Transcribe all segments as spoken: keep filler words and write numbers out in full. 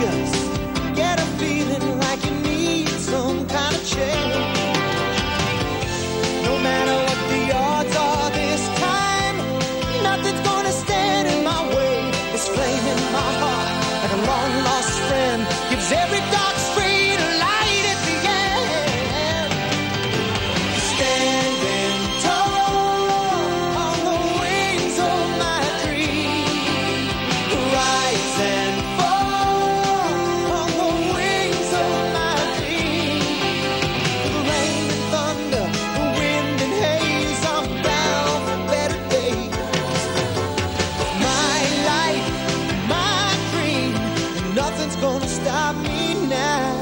just get a feeling like you need some kind of change. No matter what the odds are this time, nothing's gonna stand in my way. This flame in my heart, like a long lost friend, gives every dark street a light at the end. Standing tall on the wings of my dream, rise and fall on the wings of my dream. The rain and thunder, the wind and haze, I'm bound for better days. My life, my dream, and nothing's gonna stop me now.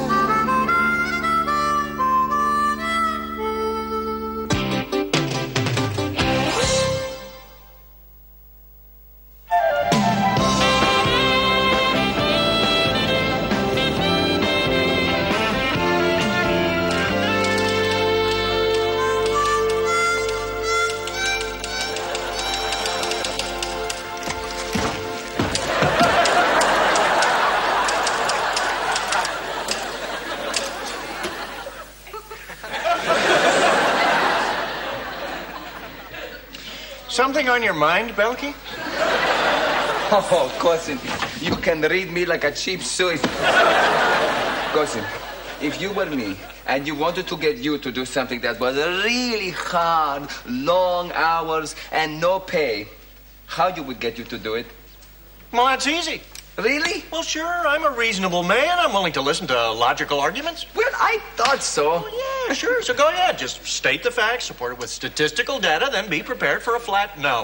Something on your mind, Belky? Oh, cousin, you can read me like a cheap suit. Cousin, if you were me and you wanted to get you to do something that was really hard, long hours, and no pay, how you would get you to do it? Well, that's easy. Really? Well, sure, I'm a reasonable man. I'm willing to listen to logical arguments. Well, I thought so. Yeah, sure. So go ahead. Just state the facts, support it with statistical data, then be prepared for a flat no.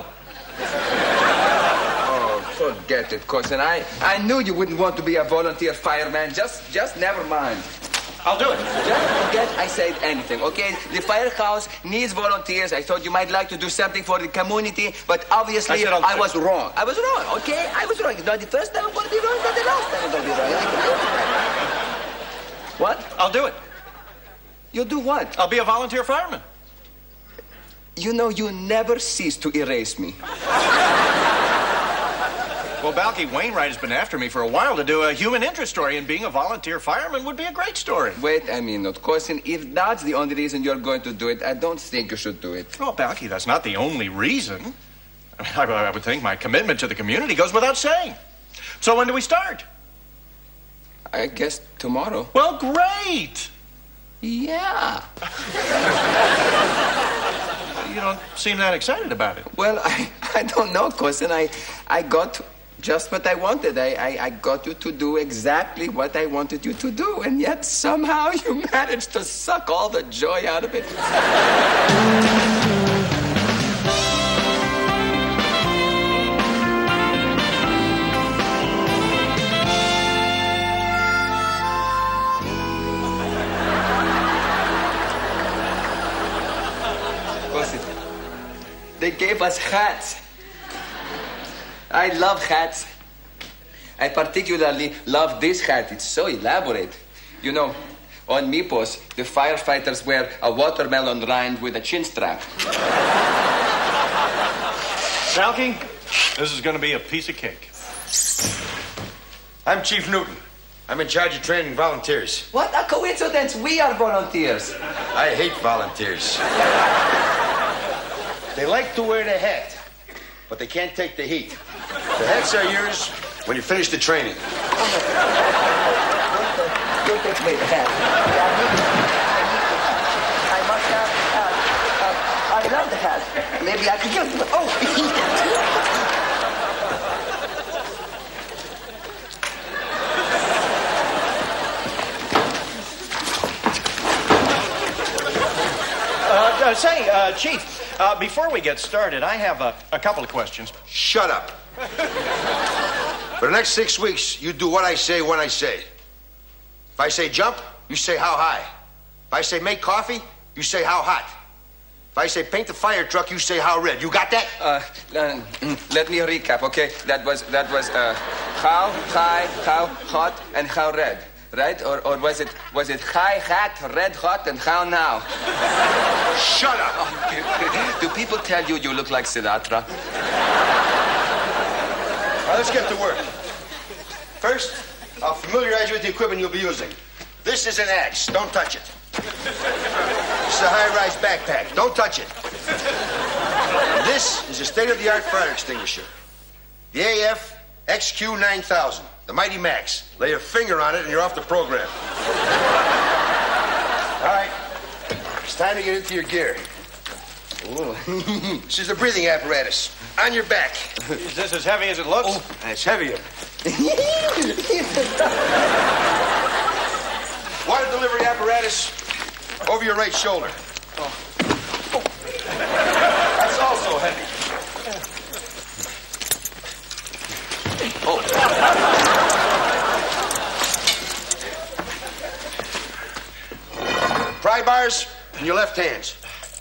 Oh, forget it, cousin. I, I knew you wouldn't want to be a volunteer fireman. Just, just never mind. I'll do it. Just forget I said anything, okay? The firehouse needs volunteers. I thought you might like to do something for the community, but obviously I said I'll I do was it. wrong. I was wrong, okay? I was wrong. It's not the first time I'm going to be wrong, not the last time I'm going to be wrong. I can live with that. What? I'll do it. You do what? I'll be a volunteer fireman. You know, you never cease to erase me. Well, Balky Wainwright has been after me for a while to do a human interest story, and being a volunteer fireman would be a great story. Wait a minute, cousin. If that's the only reason you're going to do it, I don't think you should do it. Oh, Balky, that's not the only reason. I, I would think my commitment to the community goes without saying. So when do we start? I guess tomorrow. Well, great. Yeah. You don't seem that excited about it. Well, I, I don't know, cousin. I, I got just what I wanted. I, I, I got you to do exactly what I wanted you to do, and yet somehow you managed to suck all the joy out of it. They gave us hats. I love hats. I particularly love this hat. It's so elaborate. You know, on Mipos, the firefighters wear a watermelon rind with a chin strap. Balky, this is going to be a piece of cake. I'm Chief Newton. I'm in charge of training volunteers. What a coincidence. We are volunteers. I hate volunteers. They like to wear the hat, but they can't take the heat. The hats are yours when you finish the training. Don't take me the hat. I must have uh, uh, I love the hat. Maybe I could use it. Oh. uh, uh, say, uh, Chief. Uh, before we get started, I have a, a couple of questions. Shut up. For the next six weeks, you do what I say when I say. If I say jump, you say how high. If I say make coffee, you say how hot. If I say paint the fire truck, you say how red. You got that? Uh, uh, let me recap, okay? That was, that was, uh, how high, how hot, and how red. Right? Or, or was it was it high hat, red hot, and how now? Shut up! Oh, do people tell you you look like Sinatra? Now let's get to work. First, I'll familiarize you with the equipment you'll be using. This is an axe. Don't touch it. This is a high-rise backpack. Don't touch it. And this is a state-of-the-art fire extinguisher. The A F X Q nine thousand, the Mighty Max. Lay a finger on it and you're off the program. All right. It's time to get into your gear. Ooh. This is the breathing apparatus. On your back. Is this as heavy as it looks? Oh, it's heavier. Water delivery apparatus over your right shoulder. Oh. Oh. That's also heavy. Oh. Pry bars in your left hands.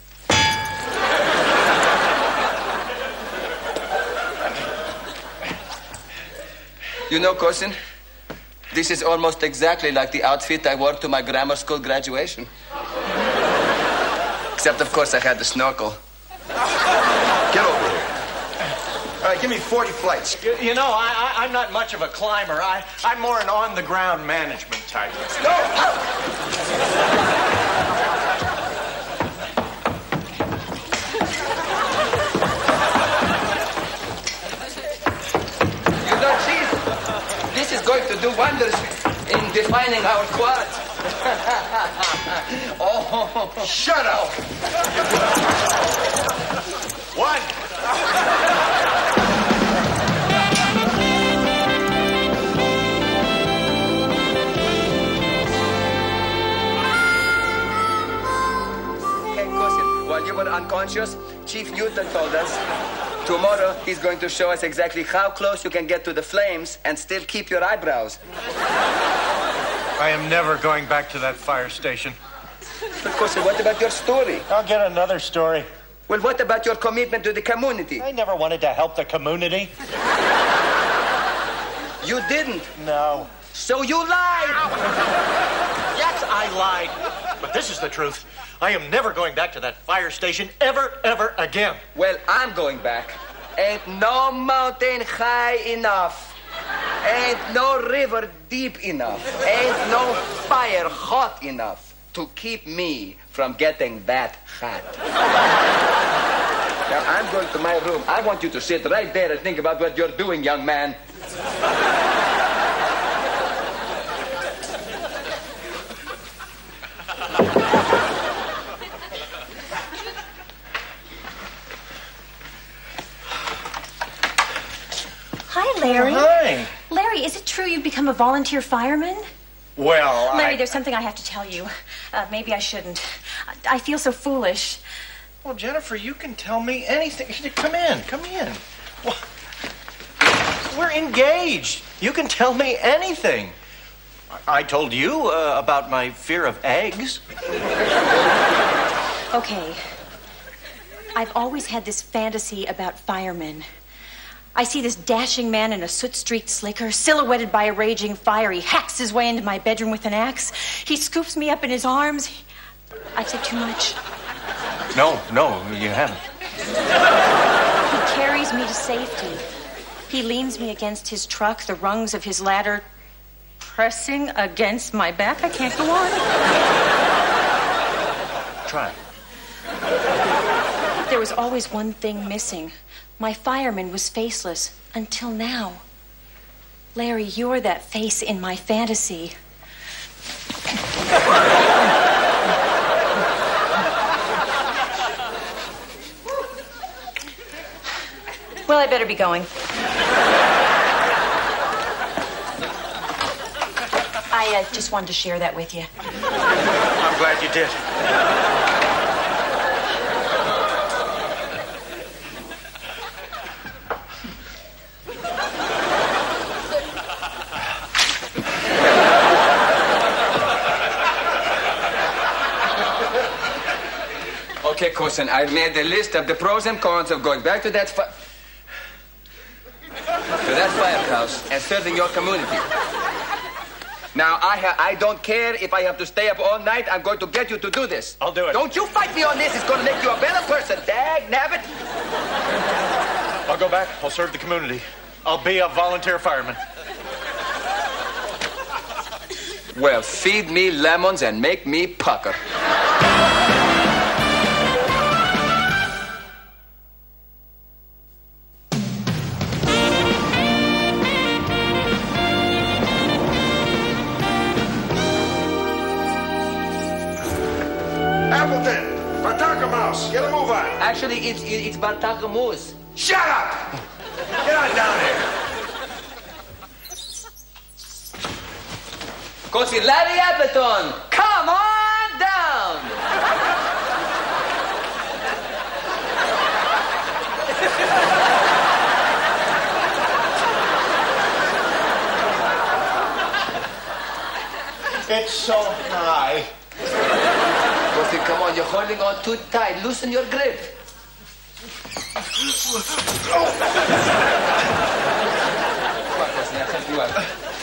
You know, cousin, this is almost exactly like the outfit I wore to my grammar school graduation. Except, of course, I had the snorkel. Get over here. All right, give me forty flights. You, you know, I, I, I'm not much of a climber. I, I'm more an on-the-ground management type. No! Going to do wonders in defining our quads. Oh, shut up! One. Hey, cousin, while you were unconscious, Chief Newton told us tomorrow he's going to show us exactly how close you can get to the flames and still keep your eyebrows. I am never going back to that fire station. But, cousin, what about your story? I'll get another story. Well, what about your commitment to the community? I never wanted to help the community. You didn't? No. So you lied! Yes, I lied. But this is the truth. I am never going back to that fire station ever, ever again. Well, I'm going back. Ain't no mountain high enough. Ain't no river deep enough. Ain't no fire hot enough to keep me from getting that hot. Now, I'm going to my room. I want you to sit right there and think about what you're doing, young man. Hi, Larry. Oh, hi. Larry, is it true you've become a volunteer fireman? Well, Larry, I... there's something I have to tell you. Uh, maybe I shouldn't. I feel so foolish. Well, Jennifer, you can tell me anything. Come in, come in. Well, we're engaged. You can tell me anything. I told you uh, about my fear of eggs. Okay. I've always had this fantasy about firemen. I see this dashing man in a soot-streaked slicker, silhouetted by a raging fire. He hacks his way into my bedroom with an axe. He scoops me up in his arms. I've said too much. No, no, you haven't. He carries me to safety. He leans me against his truck, the rungs of his ladder pressing against my back. I can't go on. Try. There was always one thing missing. My fireman was faceless until now. Larry, you're that face in my fantasy. Well, I better be going. I uh, just wanted to share that with you. I'm glad you did. Okay, cousin, I've made a list of the pros and cons of going back to that fi- to that firehouse and serving your community. Now, I ha- I don't care if I have to stay up all night. I'm going to get you to do this. I'll do it. Don't you fight me on this. It's going to make you a better person. Dag nabbit. I'll go back. I'll serve the community. I'll be a volunteer fireman. Well, feed me lemons and make me pucker. Appleton, Bartaka Mouse, get a move on. Actually, it's it's Bartaka Moose. Shut up! Get on down there. Cousin Larry Appleton, come on down. It's so high. Cousin, come on, you're holding on too tight. Loosen your grip. Come on, Cousin, I'll help you out.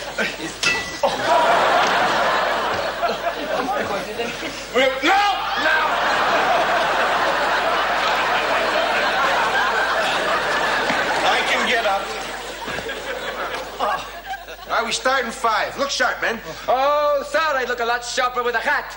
Come on, Cousin. No! No! I can get up. All right, we start in five. Look sharp, men. Oh, sir, I look a lot sharper with a hat.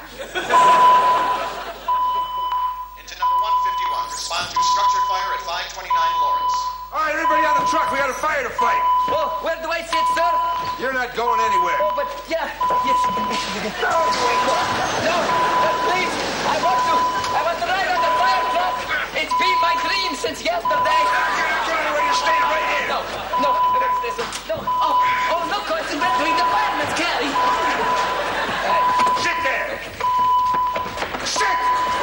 Into number one fifty-one. Respond to structure fire at five twenty-nine Lawrence. All right, everybody on the truck. We got a fire to fight. Oh, where do I sit, sir? You're not going anywhere. Oh, but yeah, yes. No, no, but please, I want to, I want to ride on the fire truck. It's been my dream since yesterday. You're not going anywhere. You're staying right here. No, no, listen, no. Oh, oh, no, Cousin, we're doing the fireman's carry. Sit there. Sit.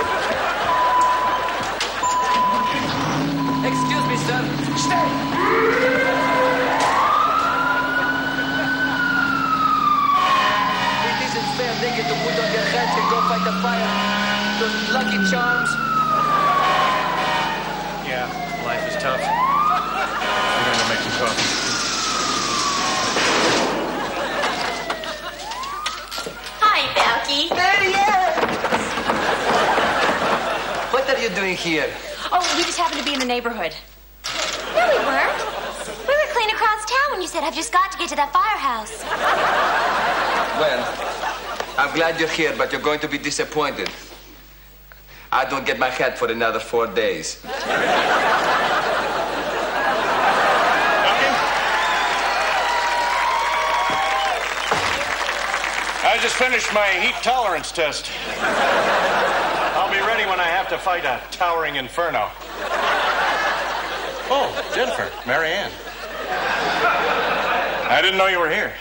Excuse me, sir. Stay. It isn't fair they get the wood on their heads and go fight the fire. Those lucky charms. Yeah, life is tough. We're going to make some coffee. Hi, Balky. There he is. What are you doing here? Oh, we just happened to be in the neighborhood. No, we weren't. We were clean across town when you said, I've just got to get to that firehouse. Well, I'm glad you're here, but you're going to be disappointed. I don't get my hat for another four days. I just finished my heat tolerance test. I'll be ready when I have to fight a towering inferno. Oh, Jennifer, Mary Ann. I didn't know you were here.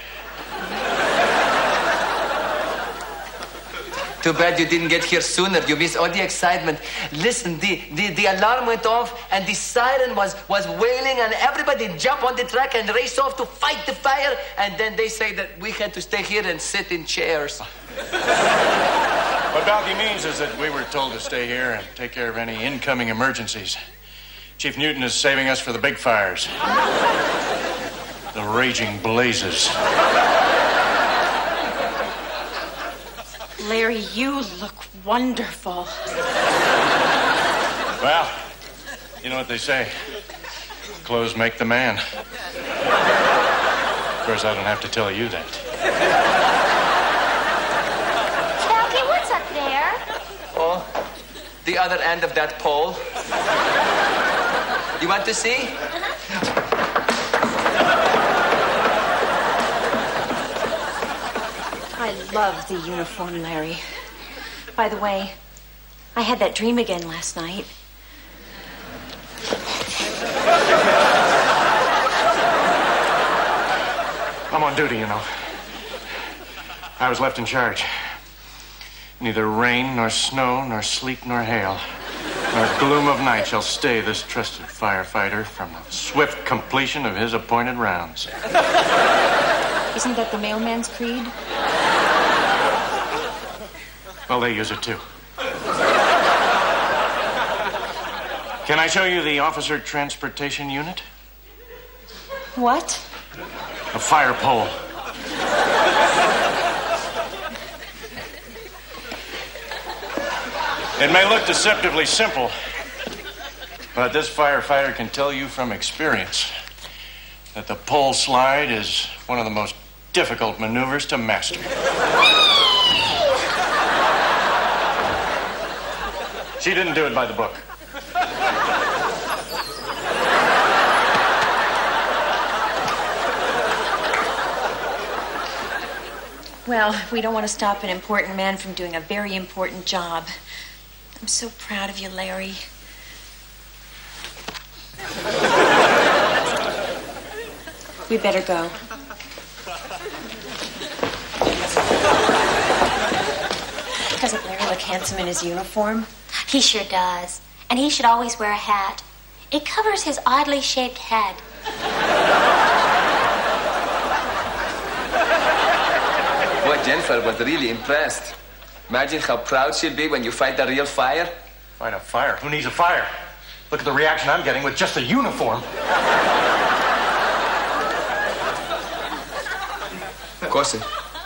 Too bad you didn't get here sooner. You missed all the excitement. Listen, the, the, the alarm went off and the siren was, was wailing and everybody jumped on the track and raced off to fight the fire. And then they say that we had to stay here and sit in chairs. What Balky means is that we were told to stay here and take care of any incoming emergencies. Chief Newton is saving us for the big fires. The raging blazes. Larry, you look wonderful. Well, you know what they say. Clothes make the man. Of course, I don't have to tell you that. Balky, what's up there? Oh, the other end of that pole. You want to see? I love the uniform, Larry. By the way, I had that dream again last night. I'm on duty, you know. I was left in charge. Neither rain, nor snow, nor sleet, nor hail, nor gloom of night shall stay this trusted firefighter from the swift completion of his appointed rounds. Isn't that the mailman's creed? Well, they use it too. Can I show you the officer transportation unit? What? A fire pole. It may look deceptively simple, but this firefighter can tell you from experience that the pole slide is one of the most difficult maneuvers to master. She didn't do it by the book. Well, we don't want to stop an important man from doing a very important job. I'm so proud of you, Larry. We better go. Doesn't Larry look handsome in his uniform? He sure does. And he should always wear a hat. It covers his oddly shaped head. Boy, Jennifer was really impressed. Imagine how proud she'll be when you fight the real fire. Fight a fire? Who needs a fire? Look at the reaction I'm getting with just a uniform. Cousin,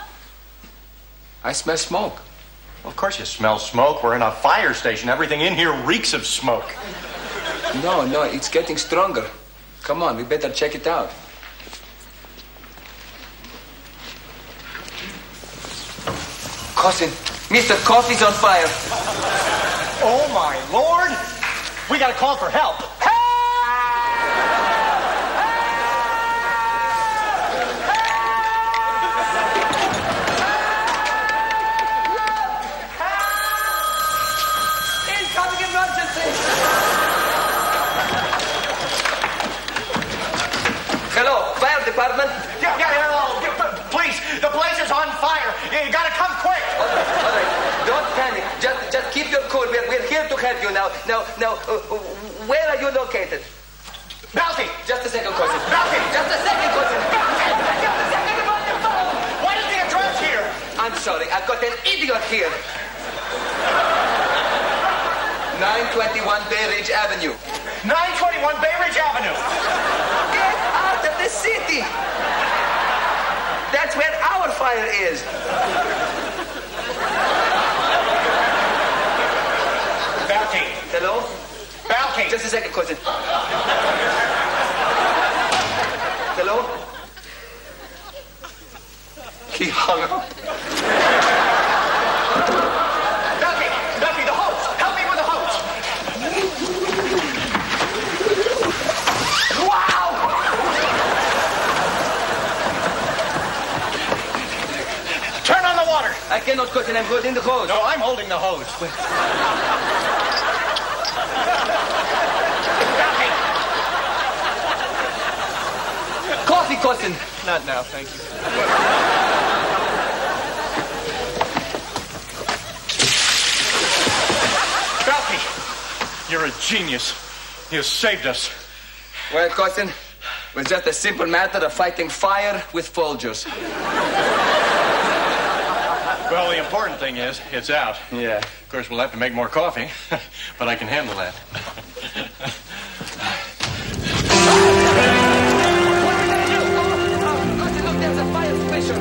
I smell smoke. Well, of course you smell smoke. We're in a fire station. Everything in here reeks of smoke. No, no, it's getting stronger. Come on, we better check it out. Cousin, Mister Coffee's on fire. Oh, my Lord! We gotta call for help. Incoming emergency! Hello, fire department. Yeah, yeah, yeah, oh, yeah, but please, the place is on fire. You gotta come quick. All right, all right. Don't panic. Just, just keep your cool. We're, we're here to help you now. Now, now, uh, uh, where are you located? Balky! Just a second, cousin. Balky! Just a second, cousin. Just a second about the phone! What is the address here? I'm sorry, I've got an idiot here. nine twenty-one Bay Ridge Avenue. nine twenty-one Bay Ridge Avenue. Get out of the city. That's where our fire is. Balky. Hello? Balky. Just a second, cousin. Hello? He hung up. Balky. Balky, the hose. Help me with the hose. Wow! Turn on the water. I cannot, cousin. I'm holding the hose. No, I'm holding the hose. Coffee, cousin. Not now, thank you. Balky, you're a genius. You saved us. Well, cousin, it was just a simple matter of fighting fire with Folgers. Well, the important thing is it's out. Yeah. Of course, we'll have to make more coffee, but I can handle that. Cousin, look, there's a fire extinguisher.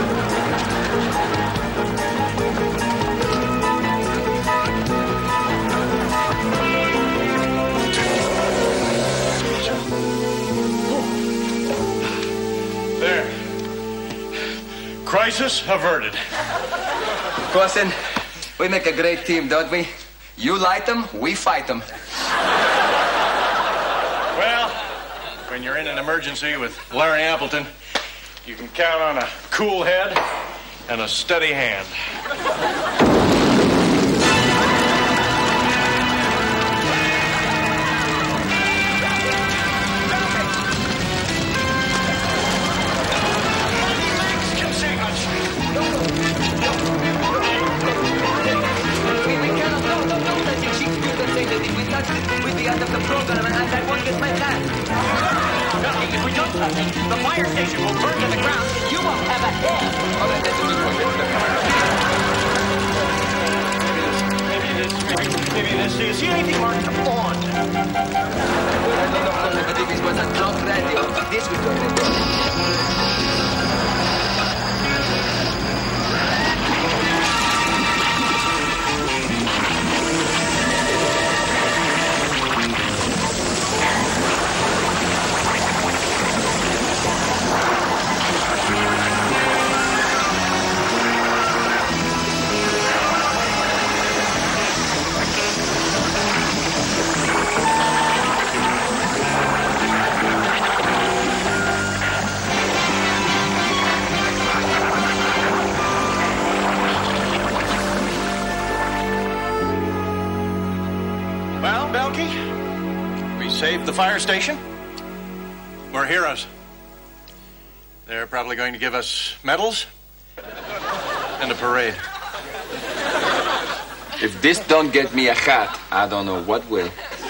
There. Crisis averted. Cousin, we make a great team, don't we? You light them, we fight them. Well, when you're in an emergency with Larry Appleton, you can count on a cool head and a steady hand. We, we cannot, no, no, no, touch it. She, you can say that if we touch it, we'll be out of the program and I won't get my plan. If we don't touch it, the fire station will burn to the ground and you won't have a head. All right, that's a good point. Maybe this, maybe, maybe this. Do you see anything marked on? Well, I don't know, cousin, but if it was a clock radio, this would turn it on. Thank you. the fire station. We're heroes. They're probably going to give us medals and a parade. If this don't get me a hat, I don't know what will.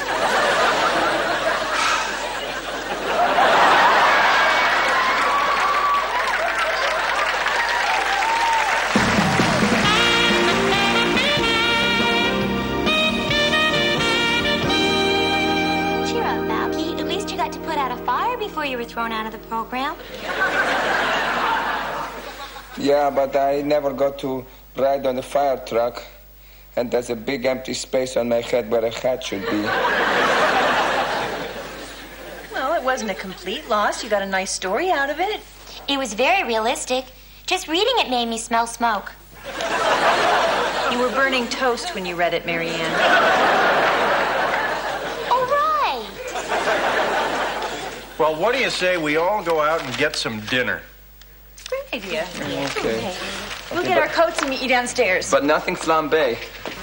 Cheer up, Balky. At least you got to put out a fire before you were thrown out of the program. Yeah, but I never got to ride on the fire truck. And there's a big empty space on my head where a hat should be. Well, it wasn't a complete loss. You got a nice story out of it. It was very realistic. Just reading it made me smell smoke. You were burning toast when you read it, Marianne. All right. Well, what do you say we all go out and get some dinner? Great idea. Okay. We'll get our coats and meet you downstairs. But nothing flambe.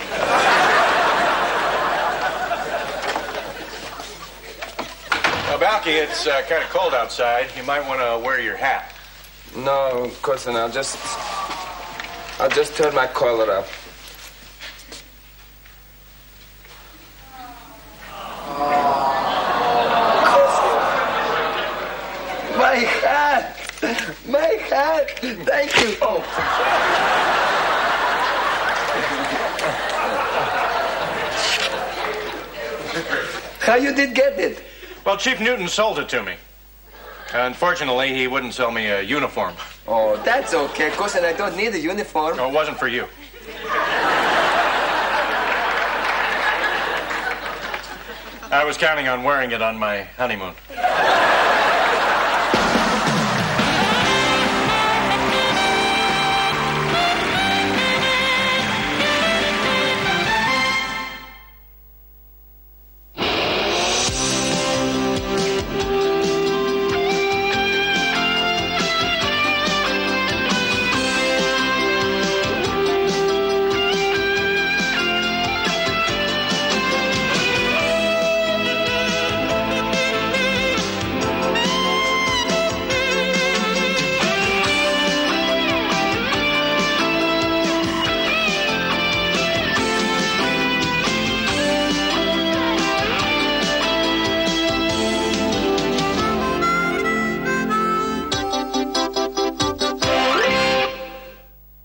Now, Balky, it's uh, kind of cold outside. You might want to wear your hat. No, cousin, I'll just... I'll just turn my collar up. My hat! My hat! Thank you. Oh. How you did get it? Well, Chief Newton sold it to me. Unfortunately, he wouldn't sell me a uniform. Oh, that's okay, cousin. I don't need a uniform. No, it wasn't for you. I was counting on wearing it on my honeymoon.